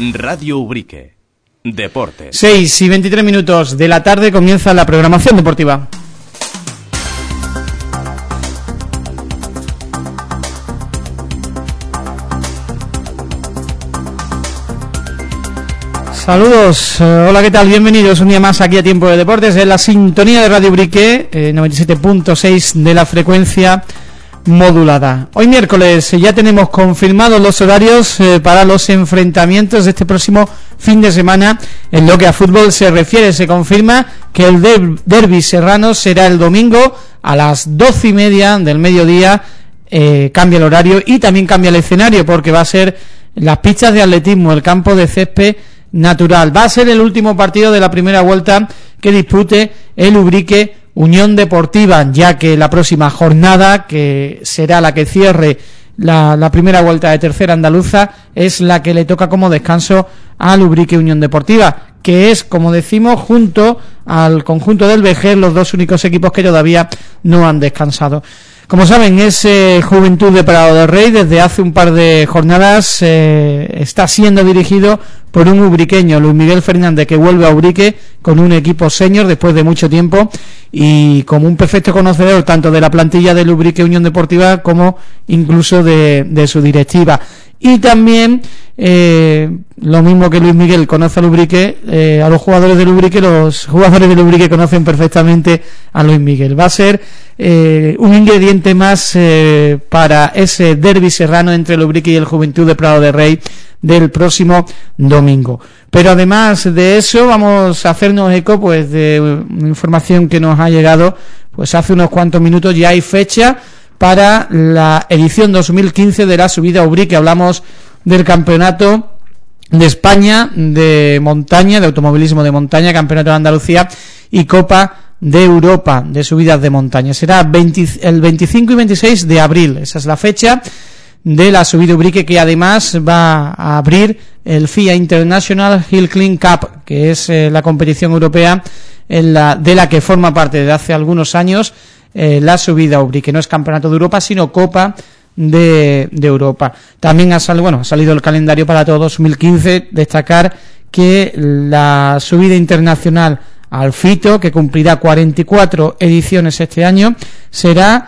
Radio Ubrique. Deportes. 6:23 de la tarde comienza la programación deportiva. Saludos, hola, ¿qué tal? Bienvenidos un día más aquí a Tiempo de Deportes en la sintonía de Radio Ubrique, 97.6 de la frecuencia modulada. Hoy miércoles ya tenemos confirmados los horarios para los enfrentamientos de este próximo fin de semana. En lo que a fútbol se refiere, se confirma que el derbi serrano será el domingo a las 12:30 del mediodía. Cambia el horario y también cambia el escenario, porque va a ser las pistas de atletismo, el campo de césped natural. Va a ser el último partido de la primera vuelta que dispute el Ubrique Unión Deportiva, ya que la próxima jornada, que será la que cierre la primera vuelta de tercera andaluza, es la que le toca como descanso al Ubrique Unión Deportiva, que es, como decimos, junto al conjunto del Vejer, los dos únicos equipos que todavía no han descansado. Como saben, es Juventud de Prado del Rey. Desde hace un par de jornadas está siendo dirigido por un ubriqueño, Luis Miguel Fernández, que vuelve a Ubrique con un equipo senior después de mucho tiempo y como un perfecto conocedor tanto de la plantilla del Ubrique Unión Deportiva como incluso de su directiva. Y también, lo mismo que Luis Miguel conoce al Ubrique, a los jugadores del Ubrique conocen perfectamente a Luis Miguel. Va a ser un ingrediente más para ese derbi serrano entre el Ubrique y el Juventud de Prado de Rey del próximo domingo. Pero además de eso, vamos a hacernos eco pues de una información que nos ha llegado pues hace unos cuantos minutos. Ya hay fecha para la edición 2015 de la subida Ubrique. Hablamos del Campeonato de España de montaña, de automovilismo de montaña, Campeonato de Andalucía y Copa de Europa de subidas de montaña. Será el 25 y 26 de abril, esa es la fecha de la subida Ubrique, que además va a abrir el FIA International Hill Climb Cup, que es la competición europea de la que forma parte desde hace algunos años la subida Ubrique. No es Campeonato de Europa, sino Copa de Europa. También ha salido el calendario para todo 2015. Destacar que la subida internacional al Fito, que cumplirá 44 ediciones este año, será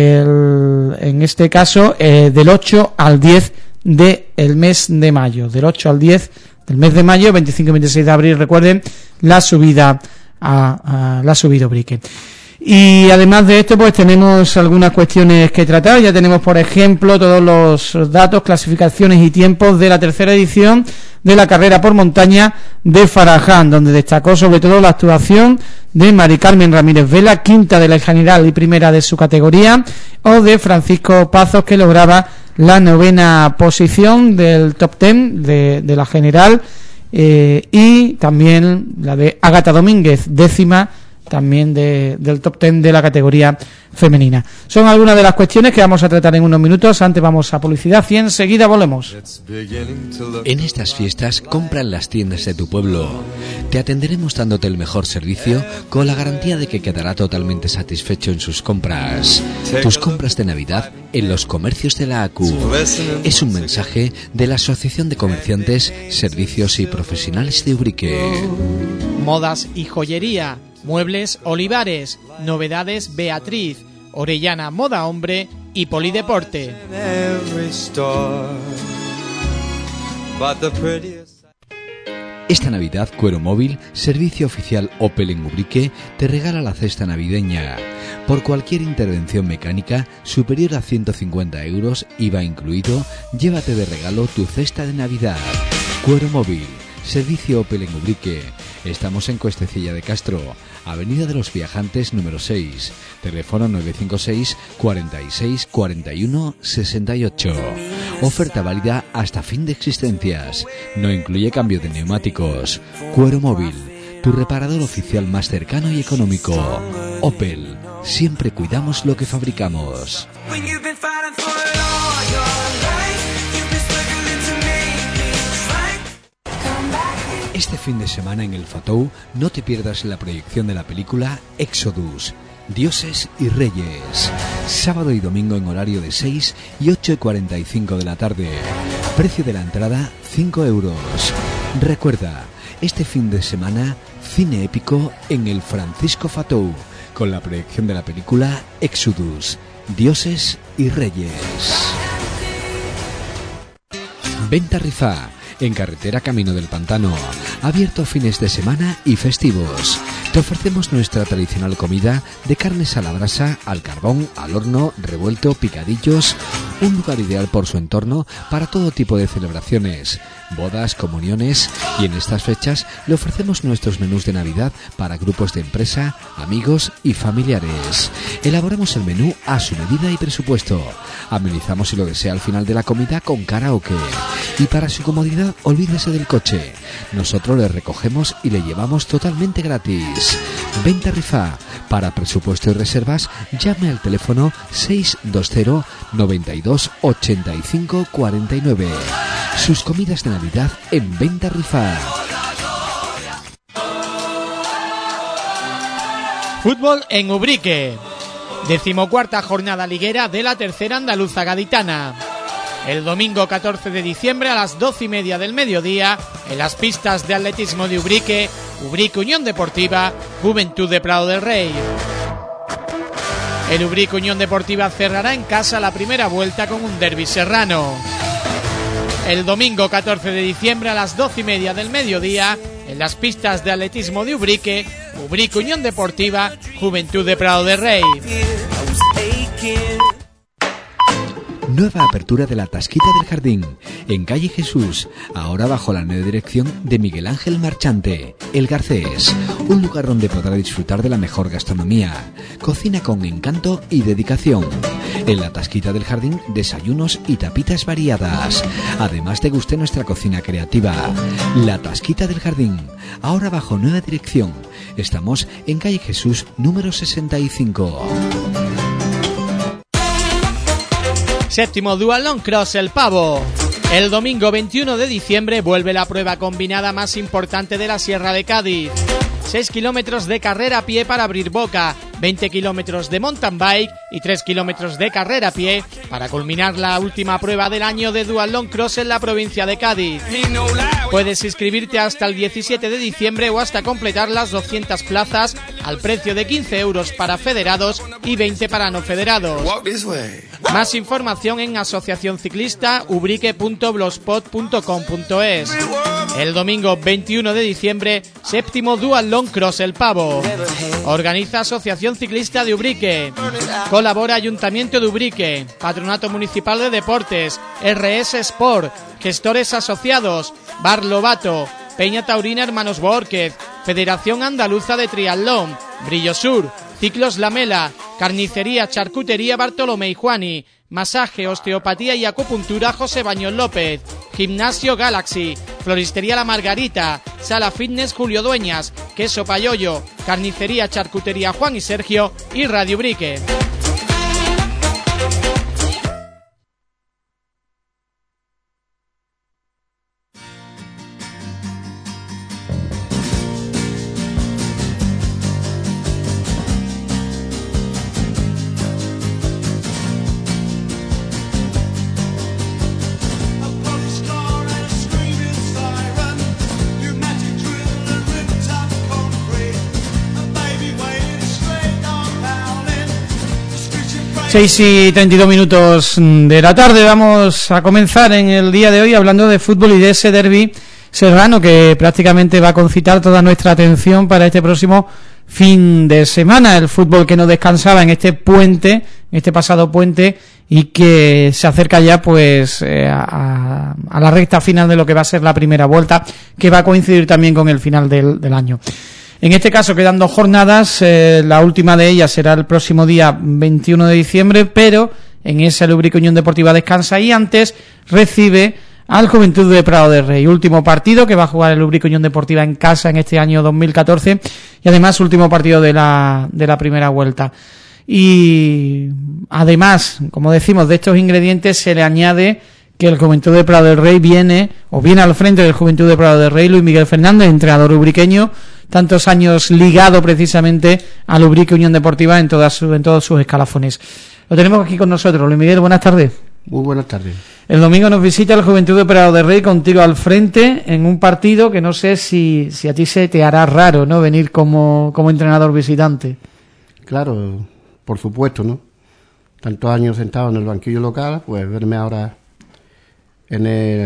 en este caso del 8 al 10 del mes de mayo. Del 8 al 10 del mes de mayo, 25 y 26 de abril, recuerden, la subida la subida Ubrique. Y además de esto, pues tenemos algunas cuestiones que tratar. Ya tenemos, por ejemplo, todos los datos, clasificaciones y tiempos de la tercera edición de la carrera por montaña de Faraján, donde destacó sobre todo la actuación de Mari Carmen Ramírez Vela, quinta de la general y primera de su categoría, o de Francisco Pazos, que lograba la 9ª posición del top 10 de la general, y también la de Ágata Domínguez, 10ª también del top 10 de la categoría femenina. Son algunas de las cuestiones que vamos a tratar en unos minutos. Antes vamos a publicidad y enseguida volvemos. En estas fiestas, compra en las tiendas de tu pueblo. Te atenderemos dándote el mejor servicio con la garantía de que quedará totalmente satisfecho en sus compras. Tus compras de Navidad en los comercios de la ACU. Es un mensaje de la Asociación de Comerciantes, Servicios y Profesionales de Ubrique. Modas y joyería, muebles Olivares, novedades Beatriz, Orellana Moda Hombre y Polideporte. Esta Navidad, Cuero Móvil, servicio oficial Opel en Ubrique, te regala la cesta navideña. Por cualquier intervención mecánica superior a 150 euros, IVA incluido, llévate de regalo tu cesta de Navidad. Cuero Móvil, servicio Opel en Ubrique. Estamos en Cuestecilla de Castro, Avenida de los Viajantes número 6, teléfono 956 46 41 68. Oferta válida hasta fin de existencias. No incluye cambio de neumáticos. Cuero Móvil, tu reparador oficial más cercano y económico. Opel, siempre cuidamos lo que fabricamos. Este fin de semana en el Fatou no te pierdas la proyección de la película Exodus, Dioses y Reyes. Sábado y domingo en horario de 6 y 8:45 de la tarde. Precio de la entrada 5 euros. Recuerda, este fin de semana, cine épico en el Francisco Fatou, con la proyección de la película Exodus, Dioses y Reyes. Venta Rifá, en carretera Camino del Pantano, abierto fines de semana y festivos. Te ofrecemos nuestra tradicional comida de carnes a la brasa, al carbón, al horno, revuelto, picadillos. Un lugar ideal por su entorno para todo tipo de celebraciones, bodas, comuniones, y en estas fechas le ofrecemos nuestros menús de Navidad para grupos de empresa, amigos y familiares. Elaboramos el menú a su medida y presupuesto. Amenizamos, si lo desea, al final de la comida con karaoke. Y para su comodidad, olvídese del coche. Nosotros le recogemos y le llevamos totalmente gratis. Venta Rifá. Para presupuesto y reservas, llame al teléfono 620 92 85 49. Sus comidas de Navidad en Venta Rifá. Fútbol en Ubrique. 14ª jornada liguera de la tercera andaluza gaditana. El domingo 14 de diciembre a las 12:30 del mediodía, en las pistas de atletismo de Ubrique, Ubrique Unión Deportiva, Juventud de Prado del Rey. El Ubrique Unión Deportiva cerrará en casa la primera vuelta con un derbi serrano. El domingo 14 de diciembre a las 12:30 del mediodía, en las pistas de atletismo de Ubrique, Ubrique Unión Deportiva, Juventud de Prado del Rey. Nueva apertura de la Tasquita del Jardín, en calle Jesús, ahora bajo la nueva dirección de Miguel Ángel Marchante, El Garcés, un lugar donde podrá disfrutar de la mejor gastronomía, cocina con encanto y dedicación. En la Tasquita del Jardín, desayunos y tapitas variadas, además de guste nuestra cocina creativa. La Tasquita del Jardín, ahora bajo nueva dirección. Estamos en calle Jesús número 65. Séptimo Dualón Cross El Pavo. El domingo 21 de diciembre vuelve la prueba combinada más importante de la Sierra de Cádiz. 6 kilómetros de carrera a pie para abrir boca, 20 kilómetros de mountain bike y 3 kilómetros de carrera a pie para culminar la última prueba del año de Dual Cross en la provincia de Cádiz. Puedes inscribirte hasta el 17 de diciembre o hasta completar las 200 plazas al precio de 15 euros para federados y 20 para no federados. Más información en asociacionciclista.ubrique.blogspot.com.es. El domingo 21 de diciembre, séptimo Dual Long Cross El Pavo. Organiza Asociación Ciclista de Ubrique. Colabora Ayuntamiento de Ubrique, Patronato Municipal de Deportes, RS Sport, Gestores Asociados, Bar Lobato, Peña Taurina Hermanos Borquez, Federación Andaluza de Triatlón, Brillo Sur, Ciclos Lamela, Carnicería Charcutería Bartolomé y Juani, Masaje, Osteopatía y Acupuntura José Baños López, Gimnasio Galaxy, Floristería La Margarita, Sala Fitness Julio Dueñas, Queso Payoyo, Carnicería Charcutería Juan y Sergio y Radio Ubrique. Seis y 32 minutos de la tarde. Vamos a comenzar en el día de hoy hablando de fútbol y de ese derbi serrano que prácticamente va a concitar toda nuestra atención para este próximo fin de semana. El fútbol que no descansaba en este puente, en este pasado puente, y que se acerca ya pues a la recta final de lo que va a ser la primera vuelta, que va a coincidir también con el final del año. En este caso quedan 2 jornadas, la última de ellas será el próximo día 21 de diciembre, pero en esa el Ubrique Unión Deportiva descansa y antes recibe al Juventud de Prado del Rey. Último partido que va a jugar el Ubrique Unión Deportiva en casa en este año 2014 y además último partido de la primera vuelta. Y además, como decimos, de estos ingredientes se le añade que el Juventud de Prado del Rey viene al frente del Juventud de Prado del Rey Luis Miguel Fernández, entrenador ubriqueño, tantos años ligado precisamente al Ubrique Unión Deportiva en todos sus escalafones. Lo tenemos aquí con nosotros. Luis Miguel, buenas tardes. Muy buenas tardes. El domingo nos visita el Juventud de Prado de Rey contigo al frente en un partido que no sé si a ti se te hará raro, ¿no? Venir como entrenador visitante. Claro, por supuesto, ¿no? Tantos años sentado en el banquillo local, pues verme ahora en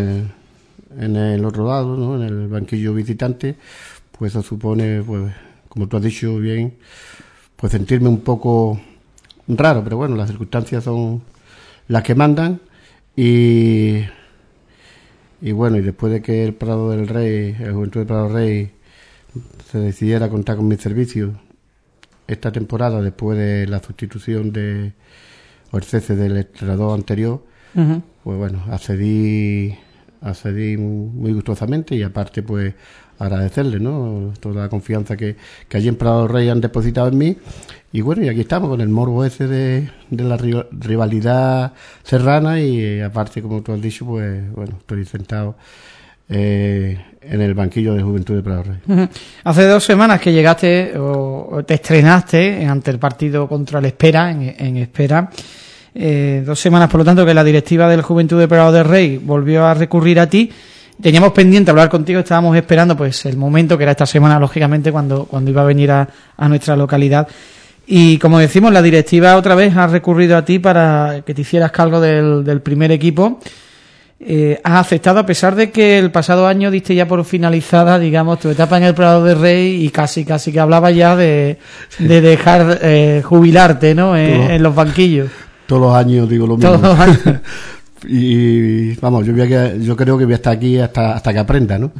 el otro lado, ¿no? En el banquillo visitante, pues eso supone, pues, como tú has dicho bien, pues sentirme un poco raro, pero bueno, las circunstancias son las que mandan y bueno, y después de que el Prado del Rey, el Juventud de Prado del Rey se decidiera contar con mis servicios esta temporada, después de la sustitución o el cese del entrenador anterior, pues bueno, accedí muy gustosamente y aparte pues agradecerle, ¿no? Toda la confianza que allí en Prado del Rey han depositado en mí. Y bueno, y aquí estamos con el morbo ese de la rivalidad serrana y aparte, como tú has dicho, pues bueno, estoy sentado en el banquillo de Juventud de Prado del Rey. Hace 2 semanas que llegaste o te estrenaste ante el partido contra el Espera, en Espera. 2 semanas, por lo tanto, que la directiva del Juventud de Prado del Rey volvió a recurrir a ti. Teníamos pendiente hablar contigo, estábamos esperando pues el momento, que era esta semana, lógicamente, cuando iba a venir a nuestra localidad. Y como decimos, la directiva otra vez ha recurrido a ti para que te hicieras cargo del primer equipo. Has aceptado, a pesar de que el pasado año diste ya por finalizada, digamos, tu etapa en el Prado del Rey y casi que hablabas ya de dejar jubilarte, ¿no? En los banquillos. Todos los años digo lo mismo. Todos los años. Y vamos, yo creo que voy a estar aquí hasta que aprenda, ¿no?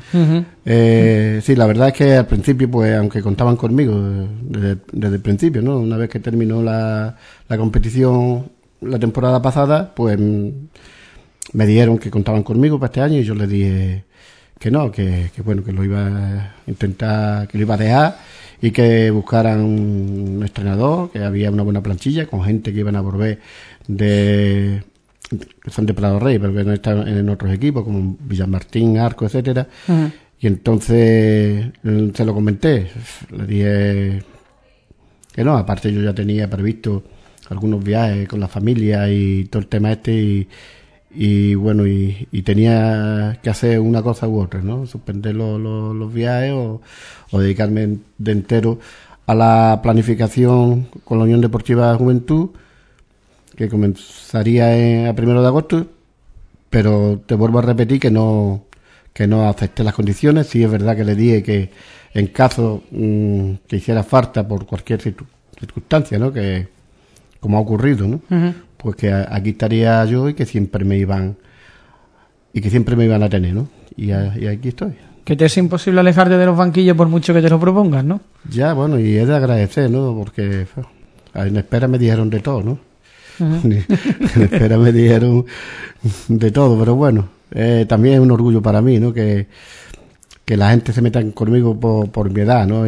Sí, la verdad es que al principio, pues, aunque contaban conmigo desde el principio, ¿no? Una vez que terminó la competición la temporada pasada, pues me dijeron que contaban conmigo para este año y yo les dije que no, que bueno, que lo iba a intentar, que lo iba a dejar y que buscaran un entrenador, que había una buena planchilla con gente que iban a volver que son de Prado Rey, pero que no están en otros equipos como Villamartín, Arco, etcétera. Y entonces se lo comenté, le dije que no, aparte yo ya tenía previsto algunos viajes con la familia y todo el tema y bueno, y tenía que hacer una cosa u otra, ¿no? Suspender los viajes o dedicarme de entero a la planificación con la Unión Deportiva Juventud, que comenzaría a 1 de agosto, pero te vuelvo a repetir que no acepté las condiciones. Sí es verdad que le dije que en caso que hiciera falta por cualquier circunstancia, ¿no? Que como ha ocurrido, ¿no? Pues que aquí estaría yo y que siempre me iban a tener, ¿no? Y aquí estoy. Que te es imposible alejarte de los banquillos por mucho que te lo propongas, ¿no? Ya, bueno, y es de agradecer, ¿no? Porque en Espera me dijeron de todo, ¿no? En Espera me dijeron de todo, pero bueno, también es un orgullo para mí, ¿no? Que la gente se meta conmigo por mi edad, ¿no?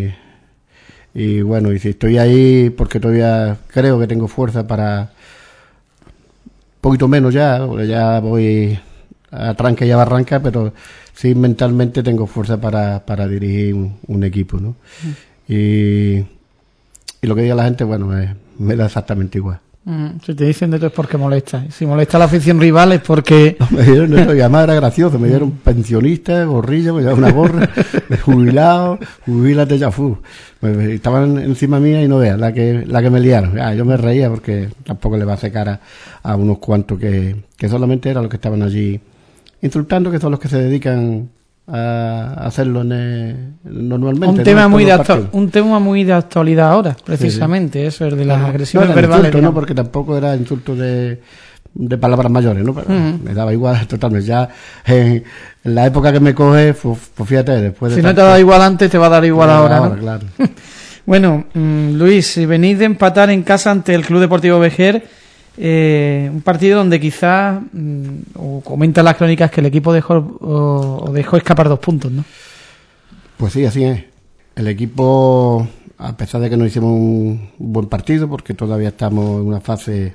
Y bueno, y si estoy ahí porque todavía creo que tengo fuerza para poquito menos ya, porque ya voy a tranca y a barranca, pero sí mentalmente tengo fuerza para dirigir un equipo, ¿no? Y lo que diga la gente, bueno, me da exactamente igual. Si te dicen de todo es porque molesta. Si molesta a la afición rival es porque... No, me dieron eso, y además era gracioso, me dieron pensionista, gorrilla, me llevaban una gorra, de jubilado, jubílate ya, estaban encima mía y no veas, la que me liaron. Yo me reía porque tampoco le va a hacer cara a unos cuantos que solamente eran los que estaban allí insultando, que son los que se dedican a hacerlo normalmente. Un tema muy de actualidad ahora, precisamente, sí. Eso es de las agresiones verbales. Insulto, ¿no? Porque tampoco era insulto de palabras mayores, ¿no? Pero me daba igual totalmente. Ya en la época que me coge, pues fíjate, después de... Si no te ha dado igual antes, te va a dar igual ahora, ¿no? Claro. Bueno, Luis, si venís de empatar en casa ante el Club Deportivo Vejer, un partido donde quizás, o comentan las crónicas, que el equipo dejó escapar 2 puntos, ¿no? Pues sí, así es. El equipo, a pesar de que no hicimos un buen partido, porque todavía estamos en una fase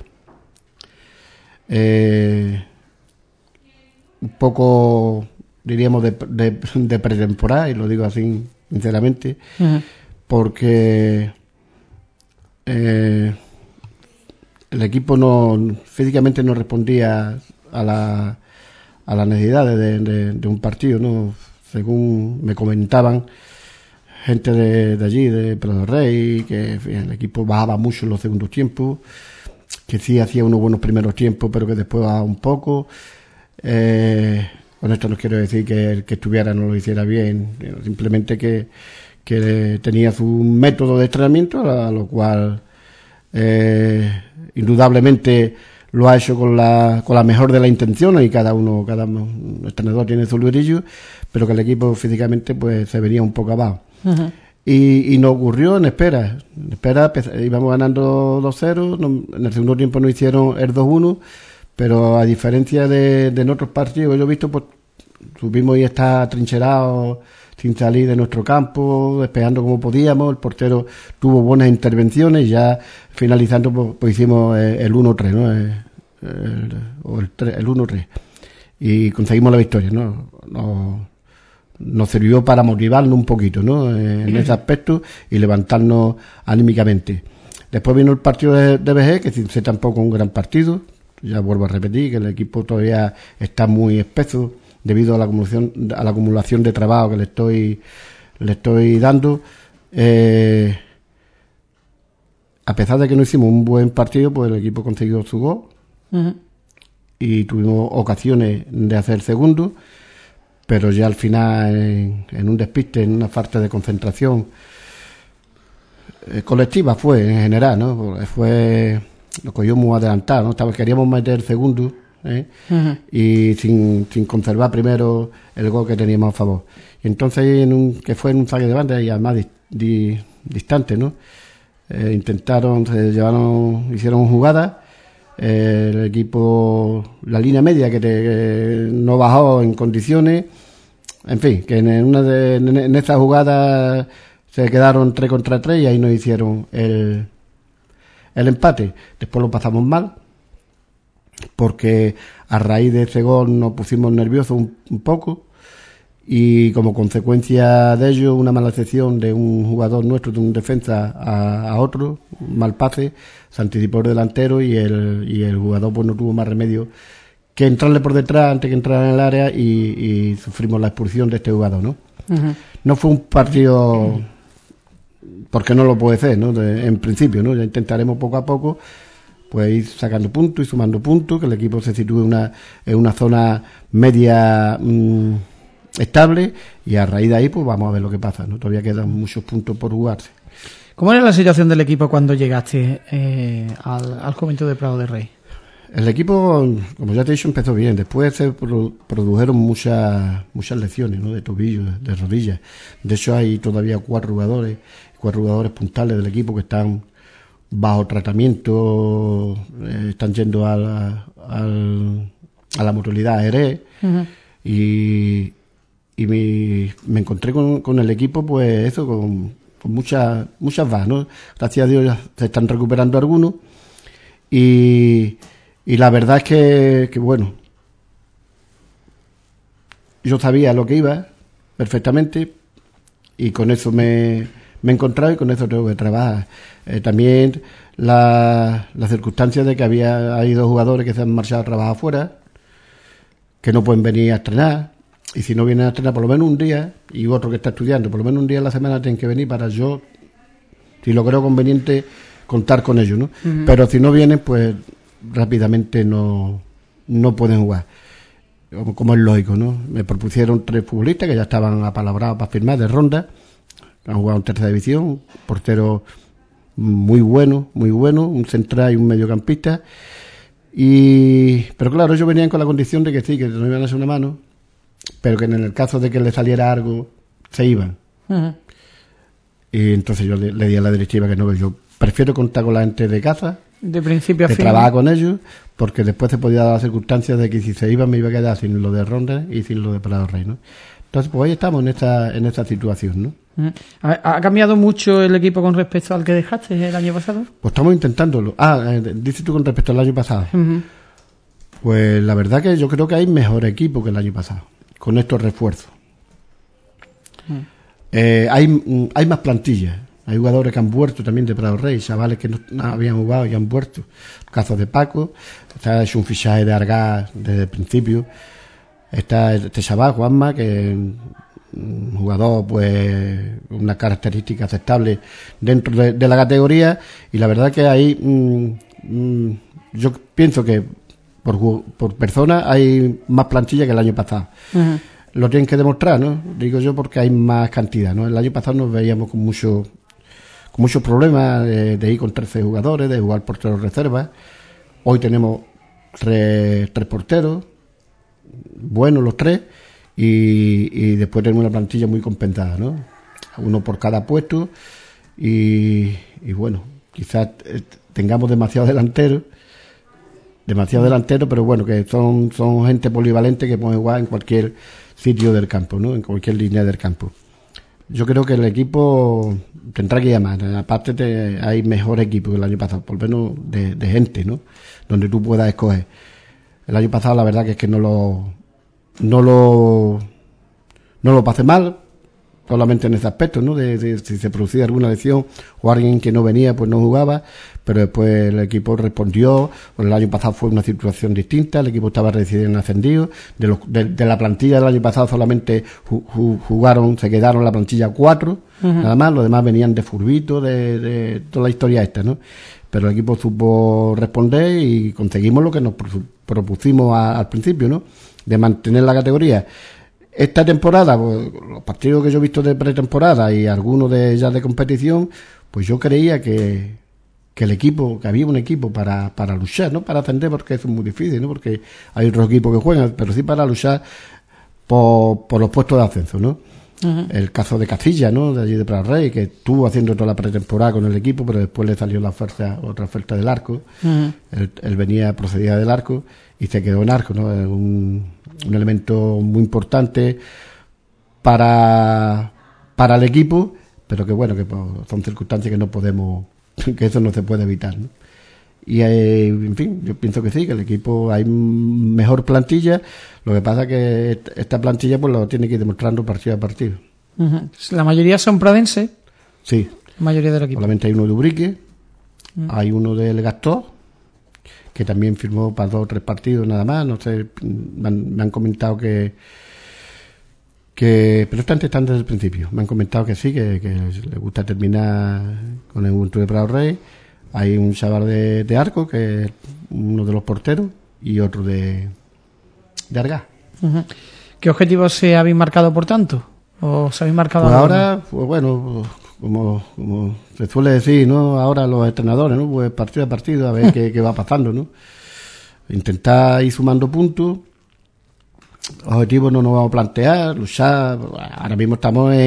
un poco, diríamos, de pretemporada, y lo digo así sinceramente, porque el equipo físicamente no respondía a las necesidades de un partido, ¿no? Según me comentaban gente de allí, de Prado del Rey, que en fin, el equipo bajaba mucho en los segundos tiempos, que sí hacía unos buenos primeros tiempos, pero que después bajaba un poco. Con esto no quiero decir que el que estuviera no lo hiciera bien, simplemente que tenía su método de entrenamiento, a lo cual indudablemente lo ha hecho con la mejor de las intenciones, y cada entrenador tiene su liderillo, pero que el equipo físicamente pues se venía un poco abajo. Uh-huh. Y nos ocurrió en espera, íbamos ganando 2-0, en el segundo tiempo nos hicieron el 2-1, pero a diferencia de en otros partidos que yo he visto, pues supimos ir estar trincherados sin salir de nuestro campo, despejando como podíamos. El portero tuvo buenas intervenciones, y ya finalizando pues hicimos el 1-3, ¿no? El 1-3, y conseguimos la victoria, ¿no? Nos sirvió para motivarnos un poquito, ¿no? En ese aspecto, y levantarnos anímicamente. Después vino el partido de BG, que sin ser tampoco un gran partido. Ya vuelvo a repetir que el equipo todavía está muy espeso debido a la acumulación de trabajo que le estoy dando. A pesar de que no hicimos un buen partido, pues el equipo consiguió su gol. Uh-huh. Y tuvimos ocasiones de hacer segundo, pero ya al final, en un despiste, en una falta de concentración colectiva fue en general, ¿no? Nos cogió muy adelantado, ¿no? Queríamos meter segundo, uh-huh, y sin conservar primero el gol que teníamos a favor. Y entonces, que fue en un saque de banda, y además distante, ¿no? Hicieron jugadas. El equipo, la línea media que no bajó en condiciones, en fin, que en esta jugada se quedaron 3 contra 3, y ahí nos hicieron el empate. Después lo pasamos mal, porque a raíz de ese gol nos pusimos nerviosos un poco, y como consecuencia de ello, una mala sección de un jugador nuestro, de un defensa a otro, un mal pase, se anticipó el delantero, y el jugador pues no tuvo más remedio que entrarle por detrás antes que entrar en el área, y sufrimos la expulsión de este jugador, ¿no? Uh-huh. No fue un partido, porque no lo puede ser, ¿no? En principio, ¿no? Ya intentaremos poco a poco pues ir sacando puntos y sumando puntos, que el equipo se sitúe en una zona media estable, y a raíz de ahí pues vamos a ver lo que pasa, ¿no? Todavía quedan muchos puntos por jugarse. ¿Cómo era la situación del equipo cuando llegaste al Juventud de Prado del Rey? El equipo, como ya te he dicho, empezó bien. Después se produjeron muchas lesiones, ¿no? De tobillo, de rodillas. De hecho, hay todavía 4 jugadores puntales del equipo que están bajo tratamiento, están yendo a la mutualidad Jerez. Uh-huh. Y me encontré con el equipo, pues eso, con muchas bajas, ¿no? Gracias a Dios ya se están recuperando algunos, y la verdad es que bueno, yo sabía lo que iba perfectamente, y con eso me he encontrado, y con eso tengo que trabajar. También la circunstancia de que hay 2 jugadores que se han marchado a trabajar afuera, que no pueden venir a entrenar. Y si no vienen a entrenar por lo menos un día, y otro que está estudiando, por lo menos un día a la semana tienen que venir para yo, si lo creo conveniente, contar con ellos, ¿no? Uh-huh. Pero si no vienen, pues rápidamente no pueden jugar. Como es lógico, ¿no? Me propusieron 3 futbolistas que ya estaban apalabrados para firmar, de ronda. Han jugado en tercera división, portero muy bueno, un central y un mediocampista. Pero claro, ellos venían con la condición de que sí, que nos iban a hacer una mano, pero que en el caso de que le saliera algo, se iban. Uh-huh. Y entonces yo le di a la directiva que no, que yo prefiero contar con la gente de casa, de principio a fin, trabajar con ellos, porque después se podía dar las circunstancias de que si se iban me iba a quedar sin lo de Ronda y sin lo de Prado Rey, ¿no? Entonces, pues hoy estamos en esta situación, ¿no? Uh-huh. ¿Ha cambiado mucho el equipo con respecto al que dejaste el año pasado? Pues estamos intentándolo. Dices tú con respecto al año pasado. Uh-huh. Pues la verdad que yo creo que hay mejor equipo que el año pasado, con estos refuerzos. Uh-huh. Hay más plantilla, Hay jugadores que han vuelto también de Prado Rey, chavales que no habían jugado y han vuelto. Casos de Paco, está hecho un fichaje de Argás desde el principio. Está este chaval, Juanma, que es un jugador, pues, una característica aceptable dentro de la categoría. Y la verdad que ahí, yo pienso que por persona hay más plantilla que el año pasado. Uh-huh. Lo tienen que demostrar, ¿no? Digo yo porque hay más cantidad, ¿no? El año pasado nos veíamos con muchos problemas de ir con 13 jugadores, de jugar porteros reservas. Hoy tenemos tres porteros, buenos los tres, y después tenemos una plantilla muy compensada, ¿no? Uno por cada puesto, y bueno, quizás tengamos demasiado delantero, pero bueno, que son gente polivalente que puede jugar en cualquier sitio del campo, ¿no? En cualquier línea del campo. Yo creo que el equipo tendrá que llamar. Aparte hay mejor equipo que el año pasado, por lo menos de gente, ¿no? Donde tú puedas escoger. El año pasado la verdad que es que no lo pasé mal, solamente en ese aspecto, ¿no? De si se producía alguna lesión o alguien que no venía, pues no jugaba, pero después el equipo respondió. Bueno, el año pasado fue una situación distinta, el equipo estaba recién ascendido, de la plantilla del año pasado solamente se quedaron la plantilla 4, uh-huh. Nada más, los demás venían de furbito, de toda la historia esta, ¿no? Pero el equipo supo responder y conseguimos lo que nos propusimos al principio, ¿no? De mantener la categoría. Esta temporada, pues, los partidos que yo he visto de pretemporada y algunos de ya de competición, pues yo creía que el equipo, que había un equipo para luchar, no para ascender, porque eso es muy difícil, ¿no? Porque hay otros equipos que juegan, pero sí para luchar por los puestos de ascenso, ¿no? Uh-huh. El caso de Castilla, ¿no? De allí de Prado Rey, que estuvo haciendo toda la pretemporada con el equipo, pero después le salió otra oferta del Arco. Uh-huh. Él procedía del Arco y se quedó en Arco, ¿no? Un elemento muy importante para el equipo, pero que bueno, que pues, son circunstancias que no podemos, que eso no se puede evitar, ¿no? Y en fin, yo pienso que sí, que el equipo hay mejor plantilla, lo que pasa es que esta plantilla pues lo tiene que ir demostrando partido a partido. Uh-huh. La mayoría son pradenses. Sí. La mayoría del equipo. Solamente hay uno de Ubrique, hay uno del Gastor, que también firmó para 2 o 3 partidos nada más, no sé, me han comentado que pero están desde el principio, me han comentado que sí, que les gusta terminar con el Ubuntu de Prado Rey. Hay un chaval de Arco, que es uno de los porteros, y otro de Argás. Uh-huh. ¿Qué objetivos se habéis marcado, por tanto? ¿O se habéis marcado pues ahora, pues bueno, como se suele decir, ¿no? Ahora los entrenadores, ¿no? Pues partido a partido, a ver qué va pasando, ¿no? Intentar ir sumando puntos. Objetivos no nos vamos a plantear, luchar. Ahora mismo estamos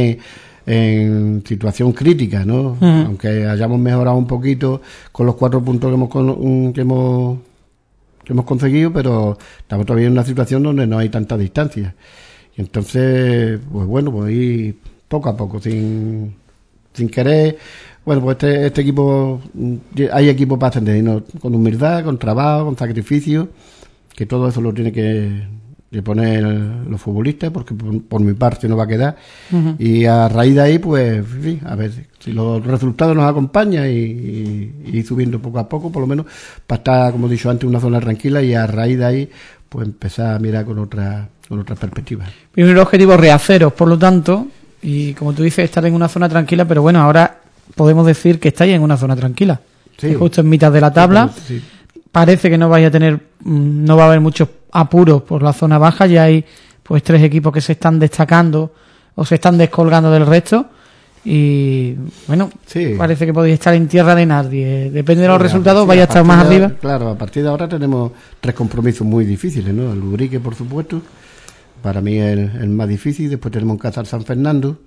en situación crítica, ¿no? Uh-huh. Aunque hayamos mejorado un poquito con los 4 puntos que hemos conseguido, pero estamos todavía en una situación donde no hay tanta distancia. Y entonces, pues bueno, pues ir poco a poco, sin querer. Bueno, pues este equipo, hay equipos para ascender, ¿no? Con humildad, con trabajo, con sacrificio, que todo eso lo tiene que poner los futbolistas, porque por mi parte no va a quedar. Uh-huh. Y a raíz de ahí, pues, sí, a ver si los resultados nos acompañan y ir subiendo poco a poco, por lo menos, para estar, como he dicho antes, en una zona tranquila, y a raíz de ahí, pues empezar a mirar con otras perspectivas. Primero objetivo rehaceros, por lo tanto, y como tú dices, estar en una zona tranquila, pero bueno, ahora podemos decir que estáis en una zona tranquila. Sí, justo en mitad de la tabla. Sí. Parece que no va a haber muchos apuros por la zona baja. Ya hay pues 3 equipos que se están destacando o se están descolgando del resto. Y bueno, sí, parece que podéis estar en tierra de nadie. Depende de los resultados, vais a estar más arriba. Claro, a partir de ahora tenemos 3 compromisos muy difíciles, ¿no? El Ubrique, por supuesto, para mí es el más difícil. Después tenemos un Cazar San Fernando.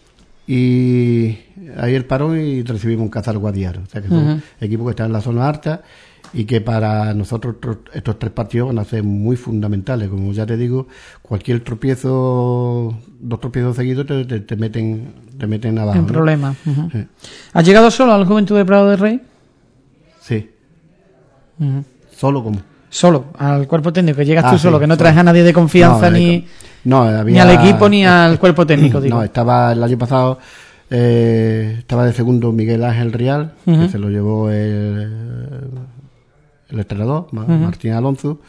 Y ahí el parón y recibimos un Cazar Guadiaro. O sea que son equipos que están en la zona alta y que para nosotros estos 3 partidos van a ser muy fundamentales. Como ya te digo, cualquier tropiezo, 2 tropiezos seguidos te meten abajo. En problemas. Uh-huh. Sí. ¿Has llegado solo al Juventud de Prado de Rey? Sí. Uh-huh. ¿Solo cómo? Solo, al cuerpo técnico, que llegas tú solo, que no traes a nadie de confianza ni al equipo ni al cuerpo técnico. Digo. No, estaba el año pasado, estaba de segundo Miguel Ángel Rial, que se lo llevó el entrenador, Martín Alonso.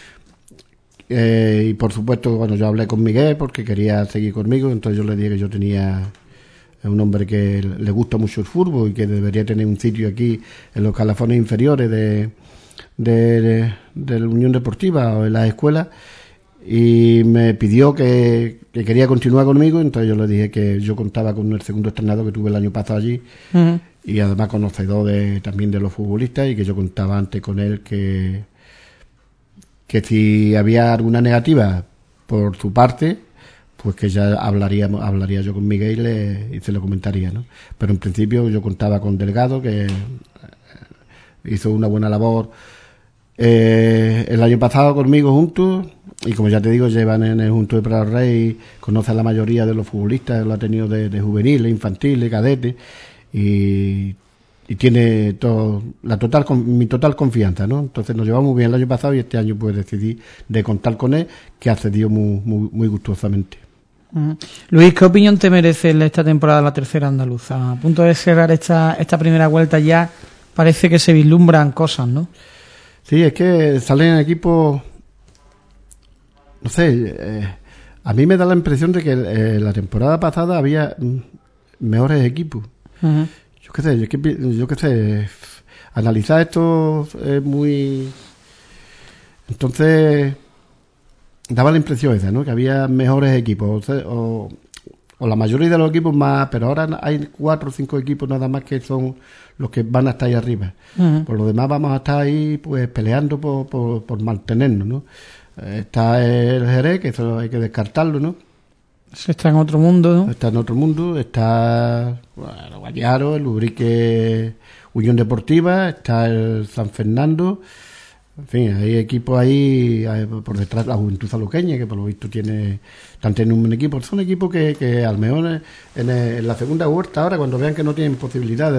Y por supuesto, cuando yo hablé con Miguel, porque quería seguir conmigo, entonces yo le dije que yo tenía un hombre que le gusta mucho el fútbol y que debería tener un sitio aquí en los escalafones inferiores de la Unión Deportiva o en las escuelas, y me pidió que quería continuar conmigo. Entonces yo le dije que yo contaba con el segundo entrenador que tuve el año pasado allí, y además conocedor también de los futbolistas, y que yo contaba antes con él que si había alguna negativa por su parte, pues que ya hablaría yo con Miguel y se lo comentaría, ¿no? Pero en principio yo contaba con Delgado, que hizo una buena labor el año pasado conmigo juntos, y como ya te digo, llevan en el Junto de Prado Rey, conoce a la mayoría de los futbolistas, lo ha tenido de juveniles, infantiles, cadetes, y tiene mi total confianza, ¿no? Entonces nos llevamos muy bien el año pasado, y este año pues decidí de contar con él, que accedió muy gustosamente. Luis, ¿qué opinión te merece esta temporada la tercera andaluza? A punto de cerrar esta primera vuelta ya parece que se vislumbran cosas, ¿no? Sí, es que salen equipos, no sé, a mí me da la impresión de que la temporada pasada había mejores equipos. Yo qué sé, analizar esto es muy... Entonces, daba la impresión esa, ¿no? Que había mejores equipos, o la mayoría de los equipos más, pero ahora hay 4 o 5 equipos nada más que son los que van a estar ahí arriba. Por lo demás vamos a estar ahí pues peleando por mantenernos, ¿no? Está el Jerez, que eso hay que descartarlo, ¿no? Está en otro mundo, ¿no? Está en otro mundo, está el Guadiaro, el Ubrique Unión Deportiva, está el San Fernando. En fin, hay equipos ahí por detrás, la Juventud Saluqueña, que por lo visto están teniendo un equipo. Son equipos que al mejor en la segunda vuelta, ahora cuando vean que no tienen posibilidades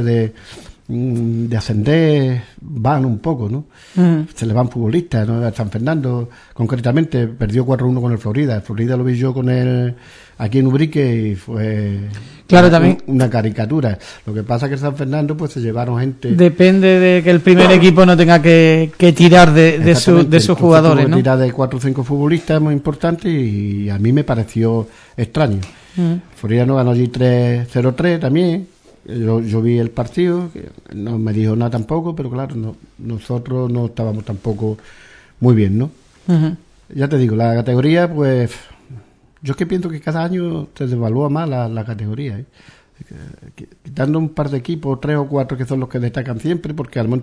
de ascender, van un poco, ¿no? Se le van futbolistas, ¿no? San Fernando, concretamente, perdió 4-1 con el Florida. El Florida lo vi yo con él aquí en Ubrique y fue también una caricatura. Lo que pasa es que en San Fernando pues se llevaron gente... Depende de que el primer equipo no tenga que tirar de sus jugadores, ¿no? Tirar de 4 o 5 futbolistas muy importantes, y a mí me pareció extraño. Florida no ganó allí 0-3 también. Yo vi el partido, que no me dijo nada tampoco, pero claro, nosotros no estábamos tampoco muy bien, ¿no? Ya te digo, la categoría, pues yo es que pienso que cada año se devalúa más la categoría, ¿eh? Quitando un par de equipos, 3 o 4 que son los que destacan siempre, porque Almón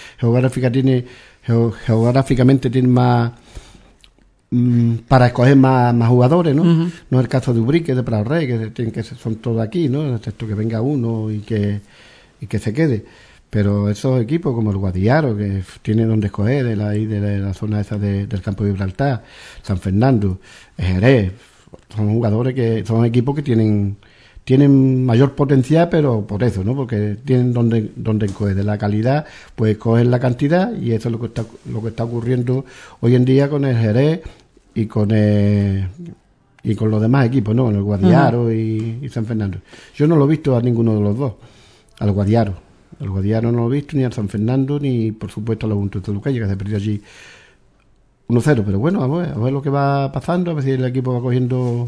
geográficamente tiene más para escoger más jugadores, ¿no? No es el caso de Ubrique, de Prado Rey, que son todos aquí, ¿no? Excepto que venga uno y que se quede. Pero esos equipos como el Guadiaro, que tiene donde escoger, de la zona esa del campo de Gibraltar, San Fernando, Jerez, son jugadores son equipos que tienen mayor potencial, pero por eso, ¿no? Porque tienen donde escoger. De la calidad, pues cogen la cantidad, y eso es lo que está ocurriendo hoy en día con el Jerez y con los demás equipos, ¿no? Con el Guadiaro y San Fernando. Yo no lo he visto a ninguno de los dos, al Guadiaro. Al Guadiaro no lo he visto, ni a San Fernando, ni por supuesto a la Juventud Saluqueña, que se perdió allí 1-0. Pero bueno, a ver lo que va pasando, a ver si el equipo va cogiendo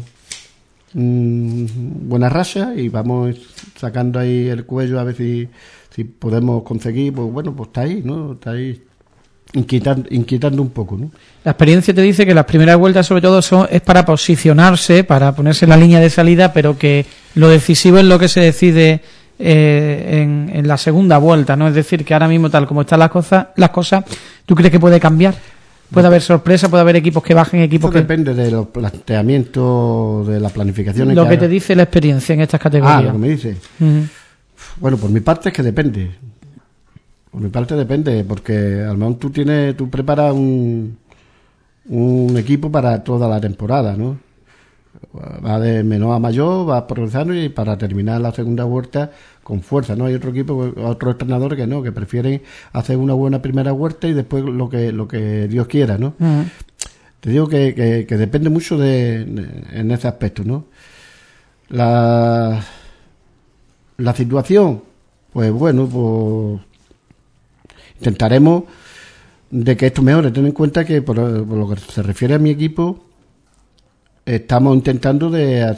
buena racha, y vamos sacando ahí el cuello a ver si podemos conseguir, pues bueno, pues está ahí, ¿no? Está ahí inquietando un poco, ¿no? La experiencia te dice que las primeras vueltas sobre todo es para posicionarse, para ponerse en la línea de salida, pero que lo decisivo es lo que se decide en la segunda vuelta, ¿no? Es decir, que ahora mismo tal como están las cosas, ¿tú crees que puede cambiar? Puede haber sorpresa, puede haber equipos que bajen, equipos Eso depende de los planteamientos, de la planificación. Lo que te dice la experiencia en estas categorías. Lo que me dice. Bueno, por mi parte es que depende. Por mi parte depende, porque a lo mejor tú preparas un equipo para toda la temporada, ¿no? Va de menor a mayor, va progresando, y para terminar la segunda vuelta con fuerza, ¿no? Hay otro equipo, otros entrenadores que no, que prefieren hacer una buena primera vuelta y después lo que Dios quiera, ¿no? Te digo que depende mucho en ese aspecto, ¿no? La situación, pues bueno, pues intentaremos de que esto mejore. Ten en cuenta que por lo que se refiere a mi equipo, estamos intentando de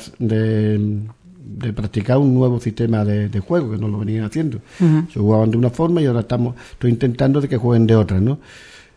practicar un nuevo sistema de juego, que no lo venían haciendo. Uh-huh. Se jugaban de una forma y ahora estoy intentando de que jueguen de otra, ¿no?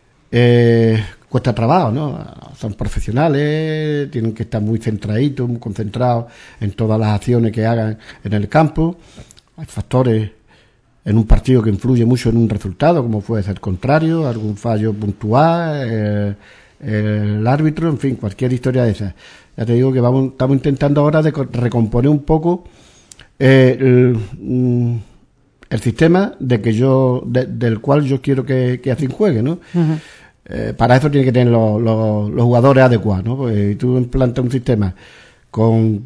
Cuesta trabajo, ¿no? Son profesionales, tienen que estar muy centraditos, muy concentrados en todas las acciones que hagan en el campo. Hay factores en un partido que influyen mucho en un resultado, como puede ser contrario, algún fallo puntual, el árbitro, en fin, cualquier historia de esas. Ya te digo que estamos intentando ahora de recomponer un poco el sistema del cual yo quiero que así juegue, ¿no? Uh-huh. Para eso tiene que tener los jugadores adecuados, ¿no? Pues tú implantas un sistema con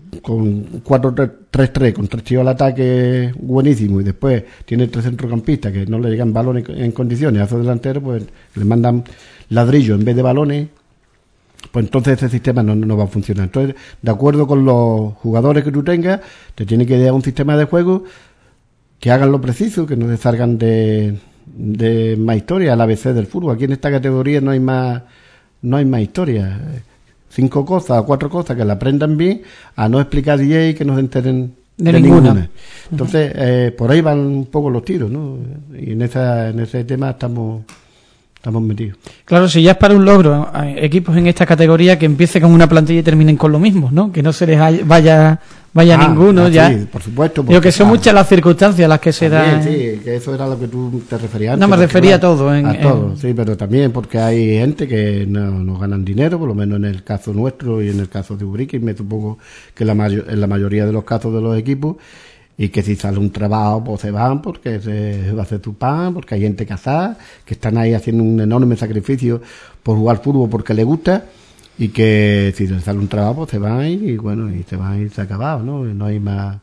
4-3-3, con 3 tíos al ataque buenísimo, y después tiene 3 centrocampistas que no le llegan balones en condiciones a esos delanteros, pues le mandan ladrillos en vez de balones, pues entonces ese sistema no va a funcionar. Entonces, de acuerdo con los jugadores que tú tengas, te tiene que dar un sistema de juego que hagan lo preciso, que no se salgan de más historia, al ABC del fútbol. Aquí en esta categoría no hay más historia. 5 cosas, 4 cosas que la aprendan bien, a no explicar DJ que no se enteren de ninguna. Entonces, por ahí van un poco los tiros, ¿no? Y en ese tema estamos metidos. Claro, si ya es para un logro equipos en esta categoría que empiece con una plantilla y terminen con lo mismo, ¿no? Que no se les vaya ninguno ya. Sí, por supuesto. Yo que son muchas las circunstancias las que se dan. Sí, que eso era lo que tú te referías antes. No, me refería a todo. A todo, sí, pero también porque hay gente que no ganan dinero, por lo menos en el caso nuestro y en el caso de Ubrique, y me supongo que en la mayoría de los casos de los equipos, y que si sale un trabajo pues se van porque se va a hacer tu pan, porque hay gente casada que están ahí haciendo un enorme sacrificio por jugar fútbol porque les gusta, y que si les sale un trabajo pues se van y bueno, y se van y se ha acabado, ¿no? No hay más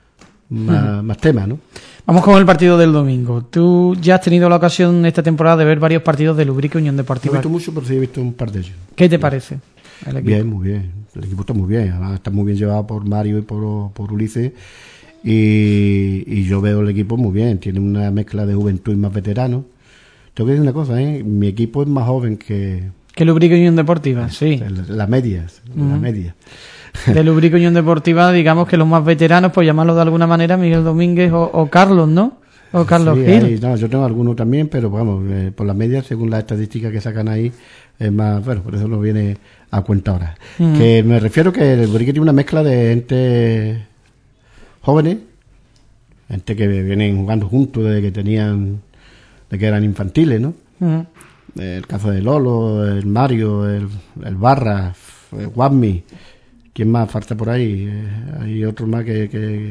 temas, ¿no? Vamos con el partido del domingo. Tú ya has tenido la ocasión esta temporada de ver varios partidos del Ubrique Unión Deportiva. No he visto mucho, pero sí he visto un par de ellos. ¿Qué te parece el equipo? Bien, muy bien. El equipo está muy bien, además está muy bien llevado por Mario y por Ulises. Y yo veo el equipo muy bien, tiene una mezcla de juventud y más veteranos. Tengo que decir una cosa, mi equipo es más joven que el Ubrique Unión Deportiva, sí. La media. Del Ubrique Unión Deportiva, digamos que los más veteranos, por llamarlo de alguna manera, Miguel Domínguez o Carlos, ¿no? O Carlos Gil. Yo tengo algunos también, pero vamos, por la media, según las estadísticas que sacan ahí, es más, bueno, por eso no viene a cuenta ahora. Que me refiero que el Ubrique tiene una mezcla de gente jóvenes, gente que vienen jugando juntos desde que eran infantiles, ¿no? Uh-huh. El caso de Lolo, el Mario, el Barra, el Guasmi, ¿quién más falta por ahí? Hay otros más que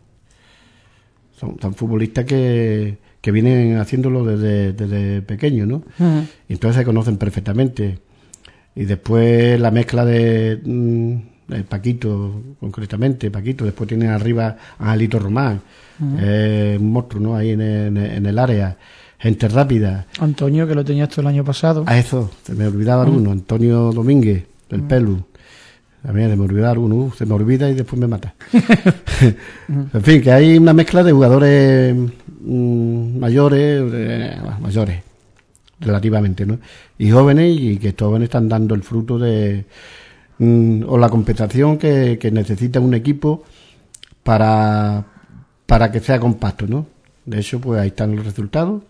son futbolistas que vienen haciéndolo desde pequeños, ¿no? Uh-huh. Y entonces se conocen perfectamente. Y después la mezcla de Paquito, concretamente, después tienen arriba a Angelito Román, un monstruo, ¿no? Ahí en el área, gente rápida. Antonio, que lo tenías tú el año pasado. A eso, se me olvidaba alguno, Antonio Domínguez, del Pelu. A mí se me olvidaba alguno, se me olvida y después me mata. En fin, que hay una mezcla de jugadores mayores relativamente, ¿no? Y jóvenes, y que estos jóvenes están dando el fruto de o la compensación que necesita un equipo para que sea compacto, ¿no? De hecho, pues ahí están los resultados,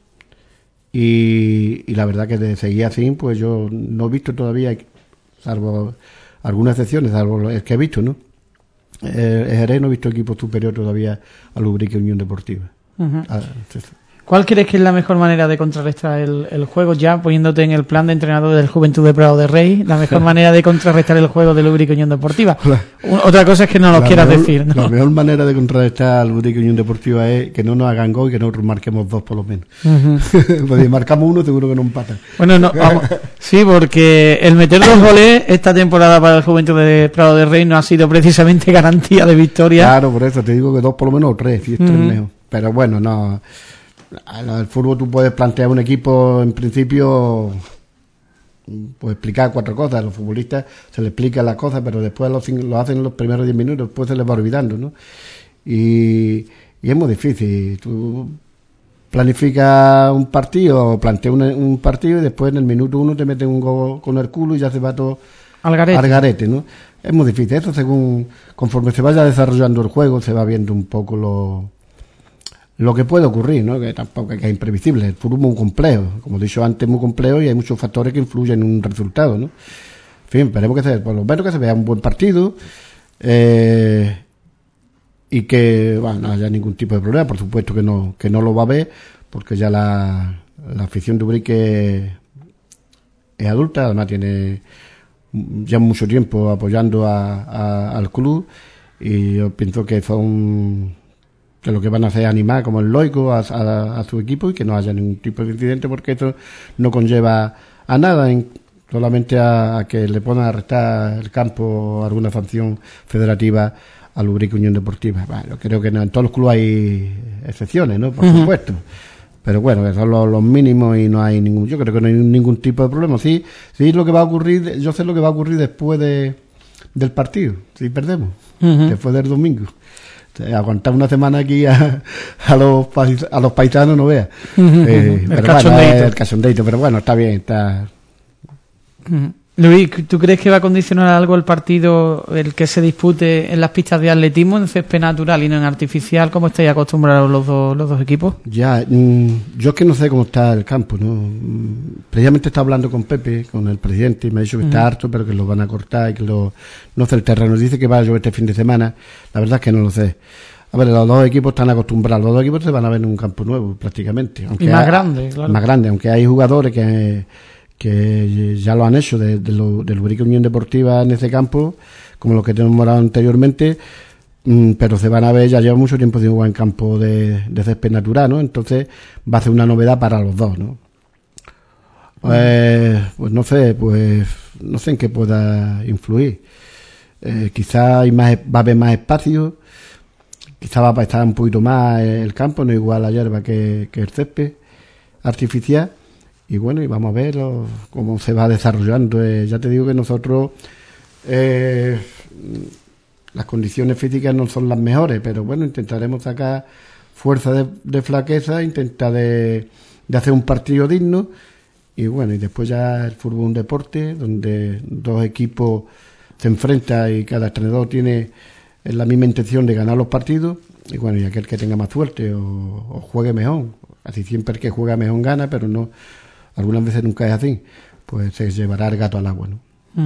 y la verdad que de seguir así, pues yo no he visto todavía, salvo algunas excepciones, salvo el que he visto, ¿no? Jerez no he visto equipo superior todavía al Ubrique Unión Deportiva. Uh-huh. ¿Cuál crees que es la mejor manera de contrarrestar el juego, ya poniéndote en el plan de entrenador del Juventud de Prado de Rey, la mejor manera de contrarrestar el juego del Ubrique Unión Deportiva? Otra cosa es que no lo quieras decir, ¿no? La mejor manera de contrarrestar al Ubrique Unión Deportiva es que no nos hagan gol y que nosotros marquemos 2 por lo menos. Uh-huh. Pues si marcamos 1 seguro que no empatan. Bueno, no, vamos, sí, porque el meter 2 goles esta temporada para el Juventud de Prado de Rey no ha sido precisamente garantía de victoria. Claro, por eso te digo que 2 por lo menos o 3, si es 3 mejor. Pero bueno, no. En el fútbol tú puedes plantear un equipo, en principio, puedes explicar 4 cosas. A los futbolistas se les explica las cosas, pero después lo hacen los primeros 10 minutos, después se les va olvidando, ¿no? Y y es muy difícil. Tú planificas un partido, o planteas un partido y después en el minuto 1 te meten un gol con el culo y ya se va todo al garete, ¿no? Es muy difícil. Eso conforme se vaya desarrollando el juego, se va viendo un poco lo que puede ocurrir, ¿no? Que tampoco es imprevisible. El fútbol es muy complejo, como he dicho antes, muy complejo, y hay muchos factores que influyen en un resultado, ¿no? En fin, esperemos por lo menos que se vea un buen partido, y que no haya ningún tipo de problema. Por supuesto que no lo va a haber, porque ya la afición de Ubrique es adulta, además tiene ya mucho tiempo apoyando al club, y yo pienso que que lo que van a hacer es animar, como es lógico, a su equipo, y que no haya ningún tipo de incidente, porque esto no conlleva a nada, solamente a que le puedan arrestar el campo o alguna sanción federativa al Ubrique Unión Deportiva. Bueno, creo que en todos los clubes hay excepciones, ¿no? Por supuesto. Pero bueno, que son los mínimos, y no hay yo creo que no hay ningún tipo de problema. Sí, lo que va a ocurrir, yo sé lo que va a ocurrir después del partido, si perdemos, después del domingo. Aguantar una semana aquí a los paisanos, no veas. El cachondeito. El cachondeito, pero bueno, está bien, está. Luis, ¿tú crees que va a condicionar algo el partido, el que se dispute en las pistas de atletismo, en césped natural y no en artificial, como estáis acostumbrados los dos equipos? Ya, yo es que no sé cómo está el campo, ¿no? Precisamente estaba hablando con Pepe, con el presidente, y me ha dicho que está harto, pero que lo van a cortar y que no sé el terreno. Dice que va a llover este fin de semana, la verdad es que no lo sé. A ver, los dos equipos están acostumbrados, los dos equipos se van a ver en un campo nuevo, prácticamente. Y más grande, claro. Más grande, aunque hay jugadores que ya lo han hecho del Ubrique Unión Deportiva en ese campo, como los que tenemos anteriormente, pero se van a ver, ya lleva mucho tiempo sin jugar en campo de césped natural, ¿no? Entonces va a ser una novedad para los dos, ¿no? Pues no sé en qué pueda influir. Quizá va a haber más espacio, quizá va a estar un poquito más el campo, no igual la hierba que el césped artificial. Y bueno, y vamos a ver cómo se va desarrollando. Ya te digo que nosotros las condiciones físicas no son las mejores, pero bueno, intentaremos sacar fuerza de flaqueza, intentar de hacer un partido digno, y bueno, y después ya el fútbol es un deporte donde dos equipos se enfrentan y cada entrenador tiene la misma intención de ganar los partidos, y bueno, y aquel que tenga más suerte o juegue mejor. Así siempre el que juega mejor gana, pero no, algunas veces nunca es así, pues se llevará el gato al agua, ¿no?